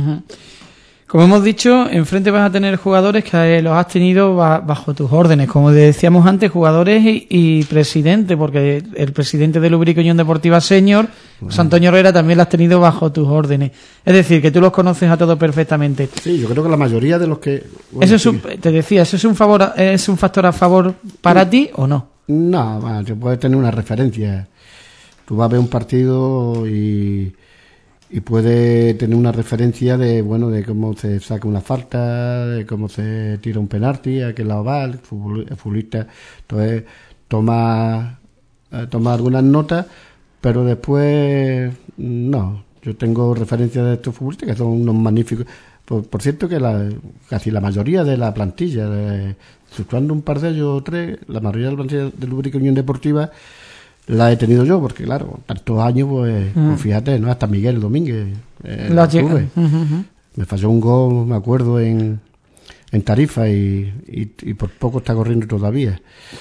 Como hemos dicho, enfrente vas a tener jugadores que los has tenido bajo tus órdenes, como decíamos antes, jugadores y presidente, porque el presidente del Ubrique Unión Deportiva Senior, José Antonio Herrera, también lo has tenido bajo tus órdenes. Es decir, que tú los conoces a todos perfectamente. Sí, yo creo que la mayoría de los que... Bueno, eso te decía, ¿eso es un factor a favor para ti o no? No, bueno, te puedes tener una referencia. Tú vas a ver un partido y puede tener una referencia de cómo se saca una falta, de cómo se tira un penalti, a qué lado va el futbolista. Entonces toma algunas notas, pero después no. Yo tengo referencias de estos futbolistas que son unos magníficos. Por cierto que casi la mayoría de la plantilla, situando un par de ellos o tres, la mayoría de la plantilla del Ubrique Unión Deportiva la he tenido yo, porque claro, tantos años, pues fíjate, ¿no? Hasta Miguel Domínguez la tuve. Me falló un gol, me acuerdo, en Tarifa, y por poco está corriendo todavía.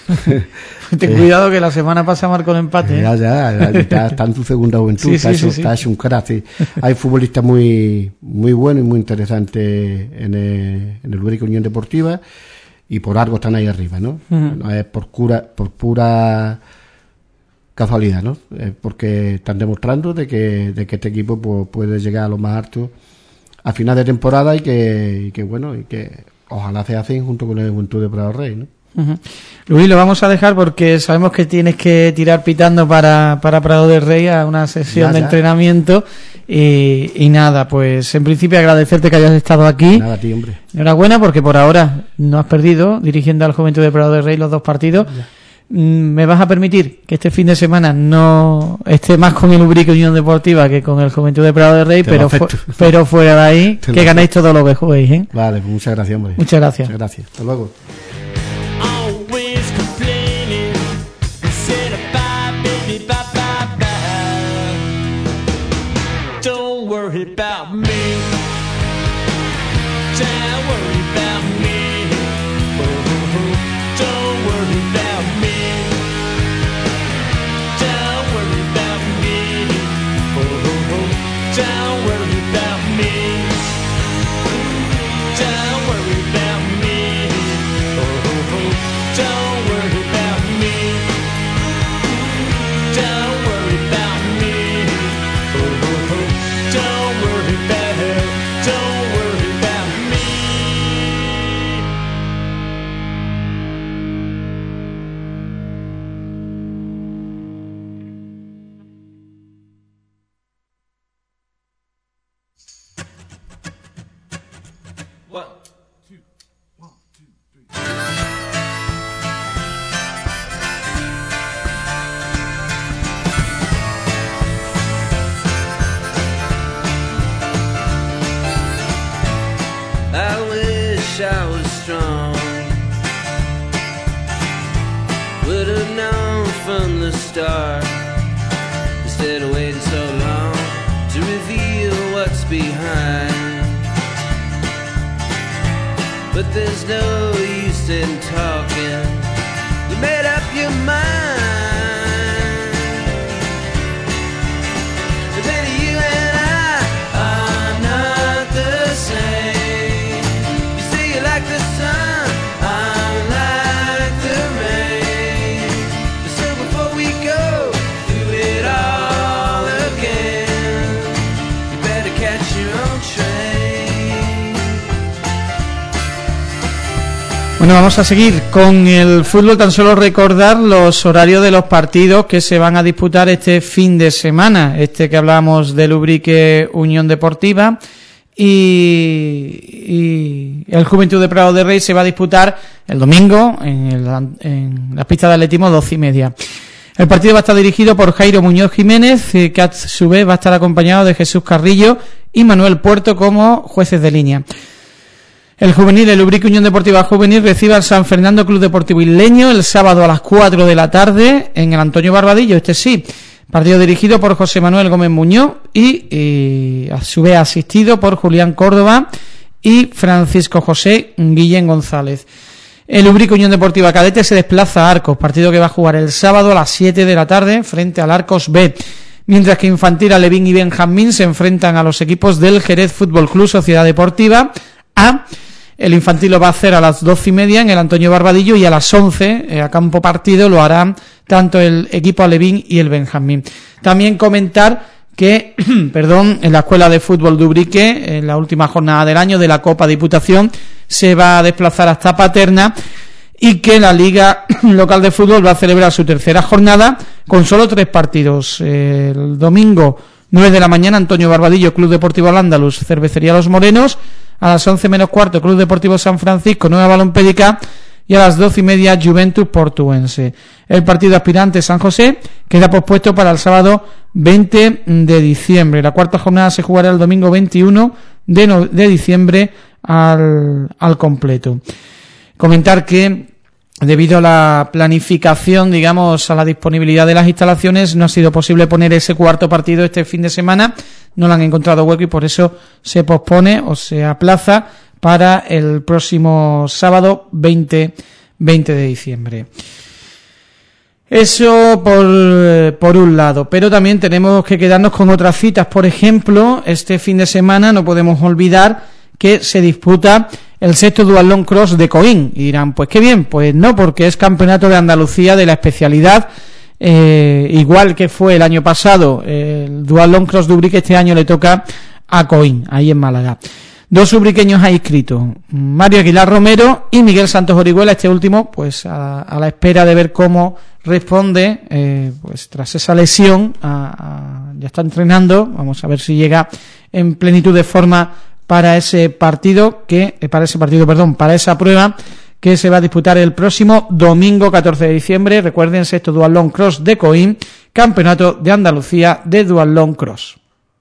Ten cuidado que la semana pasada marcó el empate. Ya está en su segunda juventud, está hecho un crack. Sí. Hay futbolistas muy muy buenos y muy interesantes en el Ubrique Unión Deportiva, y por algo están ahí arriba, ¿no? No es por pura casualidad, ¿no? Porque están demostrando de que este equipo pues, puede llegar a lo más alto a final de temporada, y que ojalá se hacen junto con el Juventud de Prado Rey, ¿no? Luis, lo vamos a dejar porque sabemos que tienes que tirar pitando para Prado del Rey a una sesión de entrenamiento, y nada, pues en principio agradecerte que hayas estado aquí. Nada, a ti, hombre. Enhorabuena, porque por ahora no has perdido dirigiendo al Juventud de Prado del Rey los dos partidos. Ya. ¿Me vas a permitir que este fin de semana no esté más con el Ubrique Unión Deportiva que con el Juventud de Prado del Rey, pero fuera de ahí, que ganéis todo lo que juguéis, ¿eh? Vale, pues muchas gracias, hombre. Muchas gracias. Hasta luego. I wish I was strong. Would have known from the start, instead of waiting so long to reveal what's behind. But there's no use in talking. You made up your mind. But then you and I are not the same. You say you like the sun, I'm like the rain. So before we go through it all again, you better catch your own train. Bueno, vamos a seguir con el fútbol. Tan solo recordar los horarios de los partidos que se van a disputar este fin de semana. Este que hablábamos del Ubrique Unión Deportiva y el Juventud de Prado de Rey se va a disputar el domingo en la pista de atletismo 12:30. El partido va a estar dirigido por Jairo Muñoz Jiménez, que a su vez va a estar acompañado de Jesús Carrillo y Manuel Puerto como jueces de línea. El juvenil, el Ubrique Unión Deportiva Juvenil, recibe al San Fernando Club Deportivo Isleño el sábado a las 4 de la tarde en el Antonio Barbadillo. Este sí, partido dirigido por José Manuel Gómez Muñoz y a su vez asistido por Julián Córdoba y Francisco José Guillén González. El Ubrique Unión Deportiva Cadete se desplaza a Arcos, partido que va a jugar el sábado a las 7 de la tarde frente al Arcos B. Mientras que Infantil, Alevín y Benjamín se enfrentan a los equipos del Jerez Fútbol Club Sociedad Deportiva A. El infantil lo va a hacer a las 12:30 en el Antonio Barbadillo y a las 11 a campo partido lo harán tanto el equipo Alevín y el Benjamín. También comentar que en la Escuela de Fútbol de Ubrique, en la última jornada del año de la Copa Diputación, se va a desplazar hasta Paterna y que la Liga Local de Fútbol va a celebrar su tercera jornada con solo 3 partidos. El domingo 9 de la mañana, Antonio Barbadillo, Club Deportivo Al-Ándalus, Cervecería Los Morenos. A las 11 menos cuarto, Club Deportivo San Francisco, Nueva Balompédica. Y a las 12:30, Juventus Portuense. El partido aspirante San José queda pospuesto para el sábado 20 de diciembre. La cuarta jornada se jugará el domingo 21 de diciembre al completo. Comentar que debido a la planificación, digamos, a la disponibilidad de las instalaciones, no ha sido posible poner ese cuarto partido este fin de semana. No lo han encontrado hueco y por eso se pospone o se aplaza para el próximo sábado 20 de diciembre. Eso por un lado, pero también tenemos que quedarnos con otras citas. Por ejemplo, este fin de semana no podemos olvidar que se disputa el 6º Duatlón Cross de Coín. Y dirán, pues qué bien, pues no, porque es campeonato de Andalucía de la especialidad. Igual que fue el año pasado, el Duatlón Cross de Ubrique, este año le toca a Coín, ahí en Málaga. 2 ubriqueños hay inscritos, Mario Aguilar Romero y Miguel Santos Orihuela, este último pues a la espera de ver cómo responde pues tras esa lesión, ya está entrenando, vamos a ver si llega en plenitud de forma para esa prueba que se va a disputar el próximo domingo 14 de diciembre. Recuerden, 6º Duatlón Cross de Coín, Campeonato de Andalucía de Duatlón Cross.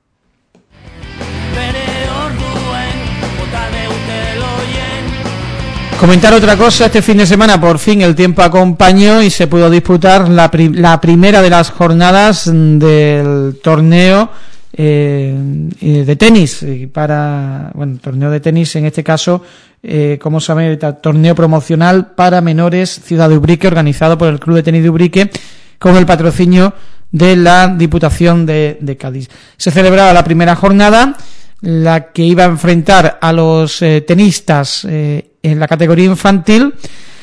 Comentar otra cosa, este fin de semana por fin el tiempo acompañó y se pudo disputar la primera de las jornadas del torneo de tenis, torneo de tenis en este caso, como saben, torneo promocional para menores Ciudad de Ubrique, organizado por el Club de Tenis de Ubrique con el patrocinio de la Diputación de Cádiz. Se celebraba la primera jornada, la que iba a enfrentar a los tenistas en la categoría infantil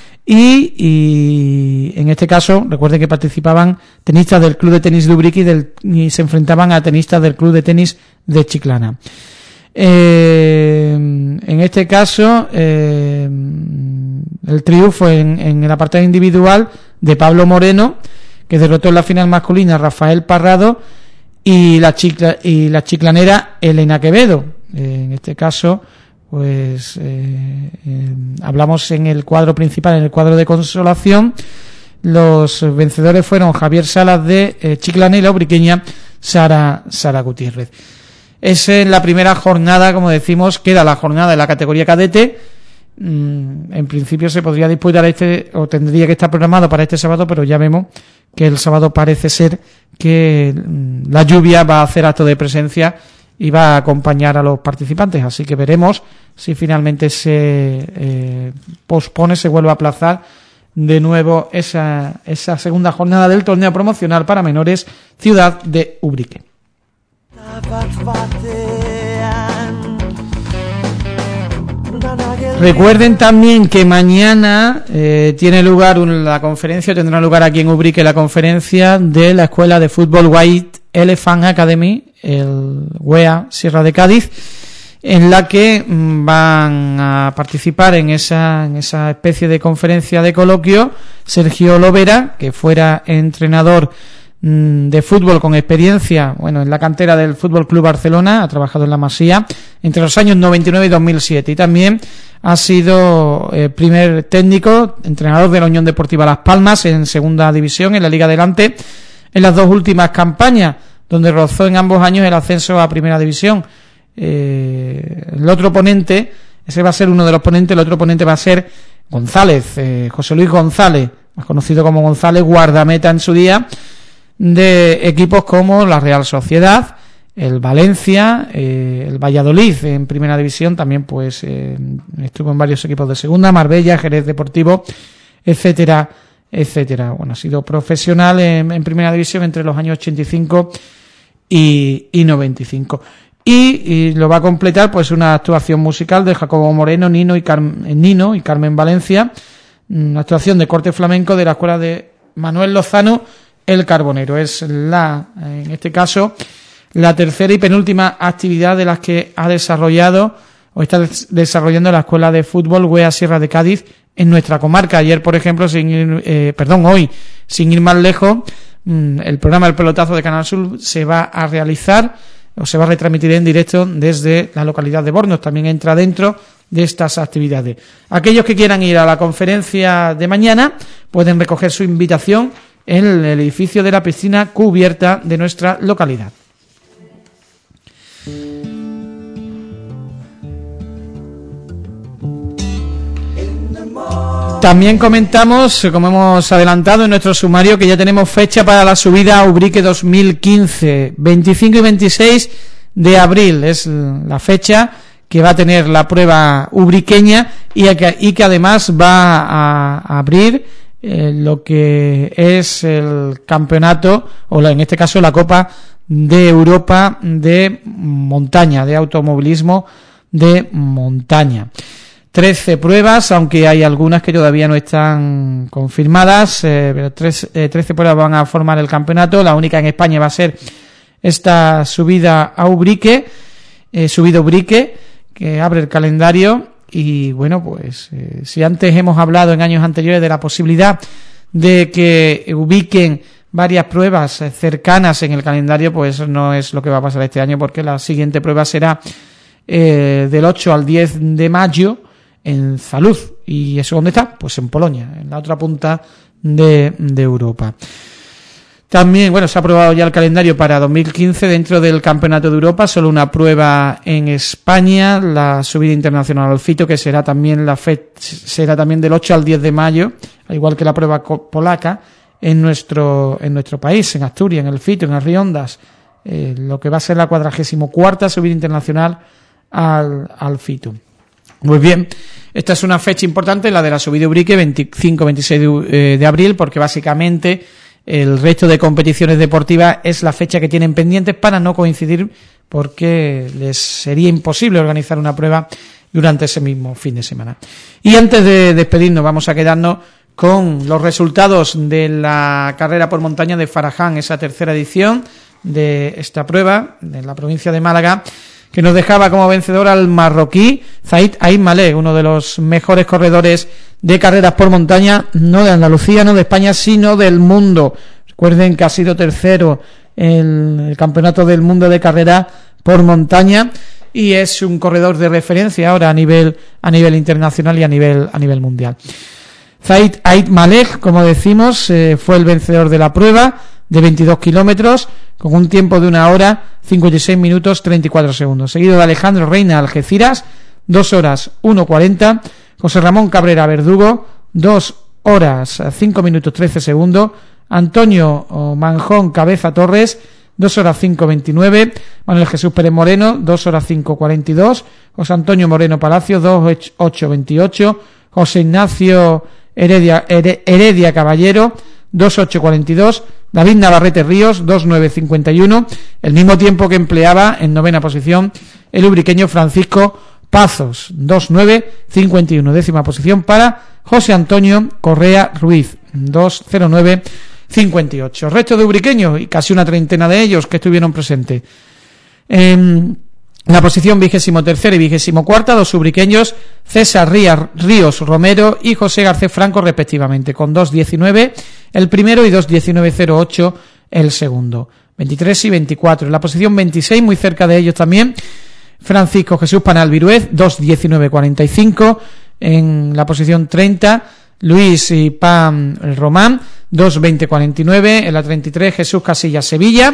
y en este caso recuerden que participaban tenistas del Club de Tenis de Ubrique y se enfrentaban a tenistas del Club de Tenis de Chiclana. En este caso el triunfo en el apartado individual de Pablo Moreno, que derrotó en la final masculina a Rafael Parrado y la chiclanera Elena Quevedo. En este caso pues hablamos en el cuadro principal, en el cuadro de consolación. Los vencedores fueron Javier Salas de Chiclana y la ubriqueña Sara Gutiérrez. Esa es la primera jornada, como decimos, queda la jornada de la categoría cadete. En principio se podría disputar o tendría que estar programado para este sábado, pero ya vemos que el sábado parece ser que la lluvia va a hacer acto de presencia y va a acompañar a los participantes, así que veremos si finalmente se pospone, se vuelve a aplazar de nuevo esa segunda jornada del torneo promocional para menores Ciudad de Ubrique. Recuerden también que mañana tiene lugar tendrá lugar aquí en Ubrique la conferencia de la Escuela de Fútbol White Elephant Academy, el UEA Sierra de Cádiz, en la que van a participar en esa especie de conferencia de coloquio Sergio Lovera, que fuera entrenador de fútbol con experiencia, en la cantera del Fútbol Club Barcelona, ha trabajado en la Masía entre los años 99 y 2007, y también ha sido primer técnico, entrenador de la Unión Deportiva Las Palmas en segunda división, en la Liga Adelante, en las dos últimas campañas, donde rozó en ambos años el ascenso a primera división. El otro ponente, ese va a ser uno de los ponentes, el otro ponente va a ser González, José Luis González, más conocido como González, guardameta en su día de equipos como la Real Sociedad, el Valencia, el Valladolid en primera división, también pues estuvo en varios equipos de segunda, Marbella, Jerez Deportivo, etcétera, etcétera. Ha sido profesional en primera división entre los años 85 y 95. Y lo va a completar pues una actuación musical de Jacobo Moreno, Nino y Carmen Valencia, una actuación de corte flamenco de la escuela de Manuel Lozano, El Carbonero. Es en este caso, la tercera y penúltima actividad de las que ha desarrollado o está desarrollando la Escuela de Fútbol UEA Sierra de Cádiz en nuestra comarca. Ayer, por ejemplo, hoy, sin ir más lejos, el programa El Pelotazo de Canal Sur se va a realizar o se va a retransmitir en directo desde la localidad de Bornos. También entra dentro de estas actividades. Aquellos que quieran ir a la conferencia de mañana pueden recoger su invitación en el edificio de la piscina cubierta de nuestra localidad. También comentamos, como hemos adelantado en nuestro sumario, que ya tenemos fecha para la subida a Ubrique 2015, 25 y 26 de abril, es la fecha que va a tener la prueba ubriqueña y que además va a abrir lo que es el campeonato, en este caso la Copa de Europa de montaña, de automovilismo de montaña. 13 pruebas, aunque hay algunas que todavía no están confirmadas, pero 13 pruebas van a formar el campeonato. La única en España va a ser esta subida a Ubrique, que abre el calendario. Y si antes hemos hablado en años anteriores de la posibilidad de que ubiquen varias pruebas cercanas en el calendario, pues no es lo que va a pasar este año, porque la siguiente prueba será del 8 al 10 de mayo en Zaluz. ¿Y eso dónde está? Pues en Polonia, en la otra punta de Europa. También, se ha aprobado ya el calendario para 2015 dentro del Campeonato de Europa, solo una prueba en España, la subida internacional al Fito, que será también será también del 8 al 10 de mayo, al igual que la prueba polaca en nuestro país, en Asturias, en el Fito, en Arriondas, lo que va a ser la 44ª subida internacional al Fito. Muy bien, esta es una fecha importante, la de la subida Ubrique, 25-26 de abril, porque básicamente el resto de competiciones deportivas es la fecha que tienen pendientes para no coincidir, porque les sería imposible organizar una prueba durante ese mismo fin de semana. Y antes de despedirnos, vamos a quedarnos con los resultados de la carrera por montaña de Faraján, esa tercera edición de esta prueba de la provincia de Málaga, que nos dejaba como vencedor al marroquí Zaid Aït Maleh, uno de los mejores corredores de carreras por montaña, no de Andalucía, no de España, sino del mundo. Recuerden que ha sido tercero en el Campeonato del Mundo de Carrera por montaña y es un corredor de referencia ahora a nivel internacional y a nivel mundial. Zaid Ait Malek, como decimos, fue el vencedor de la prueba de 22 kilómetros con un tiempo de 1 hora 56 minutos 34 segundos, seguido de Alejandro Reina Algeciras, 2 horas 1:40, José Ramón Cabrera Verdugo, 2 horas 5 minutos 13 segundos, Antonio Manjón Cabeza Torres, 2 horas 5:29, Manuel Jesús Pérez Moreno, 2 horas 5:42, José Antonio Moreno Palacio, 2:8:28, José Ignacio Heredia Caballero, 2:8:42, David Navarrete Ríos, 2:9:51, el mismo tiempo que empleaba en novena posición el ubriqueño Francisco Pazos, 2:9:51, décima posición para José Antonio Correa Ruiz, 2:09:58. Resto de ubriqueños, y casi una treintena de ellos que estuvieron presentes. En la posición 23ª y 24ª, 2 ubriqueños, César Ríos Romero y José Garcés Franco respectivamente, con 2:19 el primero y 2:19:08 el segundo. 23 y 24. En la posición 26, muy cerca de ellos también, Francisco Jesús Panal Viruez, 2:19:45. En la posición 30, Luis y Pan Román, 2:20:49. En la 33, Jesús Casillas Sevilla,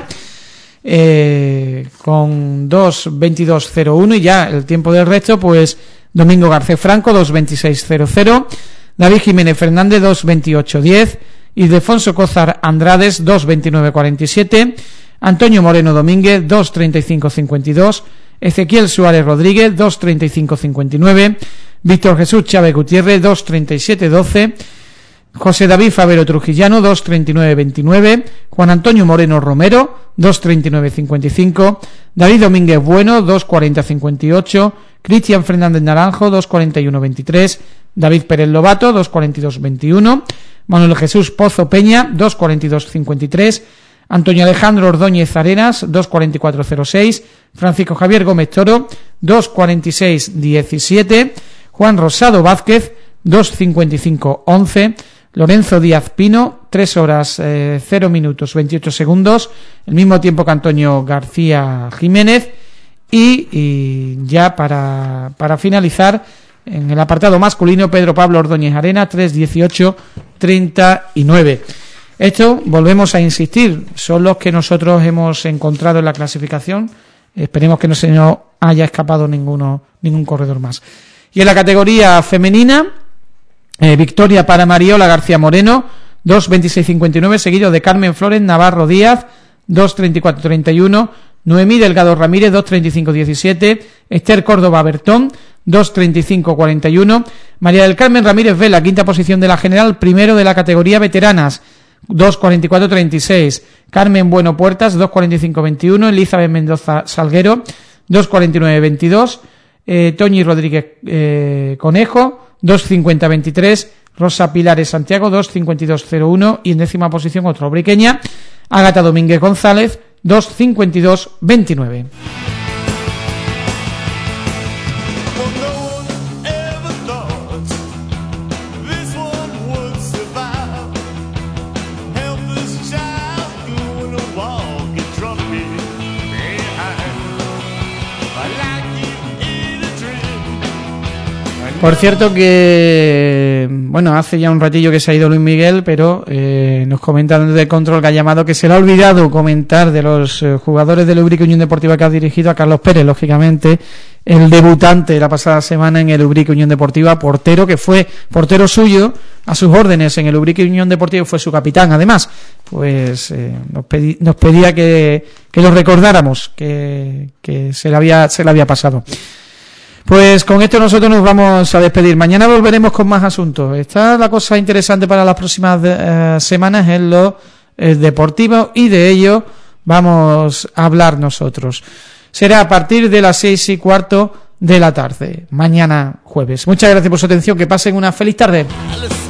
con 2:22:01. Y ya el tiempo del resto, pues Domingo Garcés Franco, 2:26:00. David Jiménez Fernández, 2:28:10. Ildefonso Cózar Andrades, 2:29:47. Antonio Moreno Domínguez, 2:35:52. Ezequiel Suárez Rodríguez, 2:35:59. Víctor Jesús Chávez Gutiérrez, 2:37:12. José David Favero Trujillano, 2:39:29. Juan Antonio Moreno Romero, 2:39:55. David Domínguez Bueno, 2:40:58. Cristian Fernández Naranjo, 2:41:23. David Pérez Lobato, 2:42:21. Manuel Jesús Pozo Peña, 2:42:53. Antonio Alejandro Ordóñez Arenas, 2:44:06. Francisco Javier Gómez Toro, 2:46:17. Juan Rosado Vázquez, 2:55:11. Lorenzo Díaz Pino, 3 horas 0 minutos 28 segundos, el mismo tiempo que Antonio García Jiménez. Y ya para finalizar, en el apartado masculino, Pedro Pablo Ordóñez Arena, 3:18:39. Esto, volvemos a insistir, son los que nosotros hemos encontrado en la clasificación. Esperemos que no se nos haya escapado ningún corredor más. Y en la categoría femenina, victoria para Mariola García Moreno, 2:26:59, seguido de Carmen Flores Navarro Díaz, 2:34:31. Noemí Delgado Ramírez, 2:35:17. Esther Córdoba Bertón, 2:35:41. María del Carmen Ramírez Vela, quinta posición de la general, primero de la categoría veteranas, 2:44:36. Carmen Bueno Puertas, 2:45:21. Elizabeth Mendoza Salguero, 2:49:22. Toñi Rodríguez Conejo, 2:50:23. Rosa Pilares Santiago, 2:52:01. Y en décima posición otra ubriqueña, Ágata Domínguez González, 2:52:29. Por cierto que, bueno, hace ya un ratillo que se ha ido Luis Miguel, pero nos comentan desde Control que ha llamado que se le ha olvidado comentar de los jugadores del Ubrique Unión Deportiva que ha dirigido a Carlos Pérez, lógicamente, el debutante la pasada semana en el Ubrique Unión Deportiva, portero que fue portero suyo a sus órdenes en el Ubrique Unión Deportiva y fue su capitán, además. Pues nos pedía que lo recordáramos, que se le había pasado. Pues con esto nosotros nos vamos a despedir. Mañana volveremos con más asuntos. Está la cosa interesante para las próximas semanas en lo deportivo, y de ello vamos a hablar nosotros. Será a partir de las 6:15 de la tarde, mañana jueves. Muchas gracias por su atención, que pasen una feliz tarde.